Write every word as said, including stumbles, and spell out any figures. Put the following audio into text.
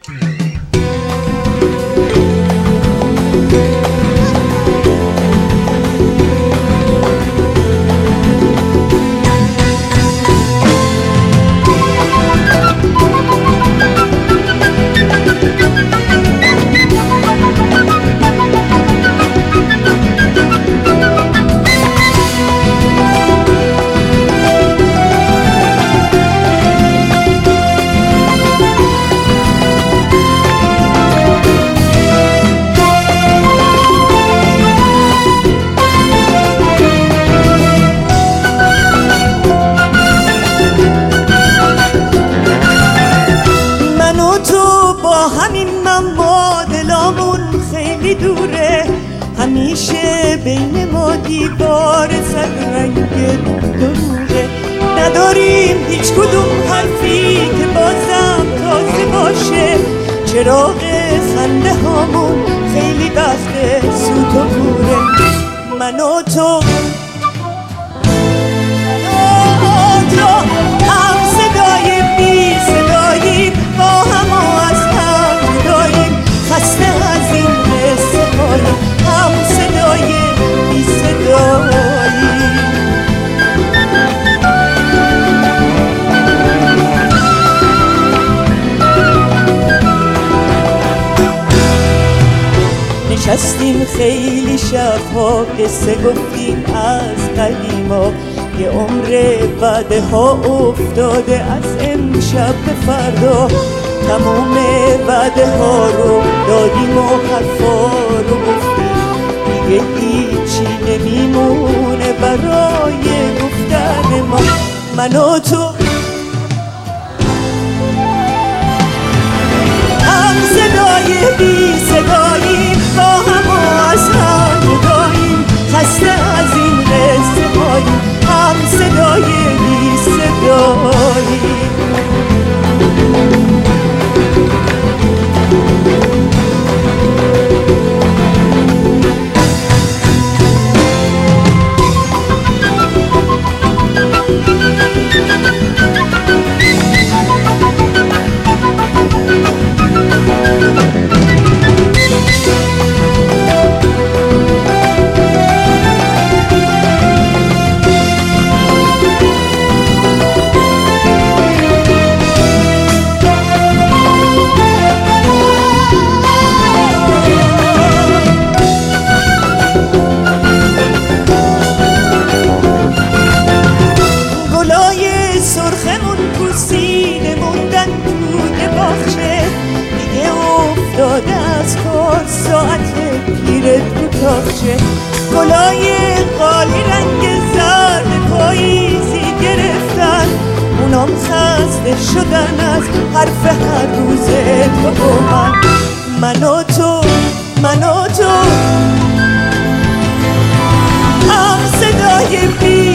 همیشه بین ما دیوار صد رنگ دروغه، نداریم هیچ کدوم حرفی که بازم تازه باشه. چراغ خنده هامون خیلی وقت سوت و کوره. من و تو هم صدای بی صداییم، با هم و از هم جداییم، خسته از این قصه هاییم، هم صدای بی صداییم. نشستیم خیلی شبها قصه گفتیم از قدیما، یه عمر وعده ها افتاده از امشب به فردا. تمام وعده ها رو دادیم و حرفا رو گفتیم، دیگه هیچی نمیمونه برای گفتن ما. من و تو هم صدای بی صداییم، با هم و از هم جداییم، خسته از این قصه هاییم، هم صدای بی صداییم. گلای قالی رنگ زرد پاییزی گرفتن، اونام خسته شدن از حرف هر روز تو و من. من و تو من و تو هم صدای بی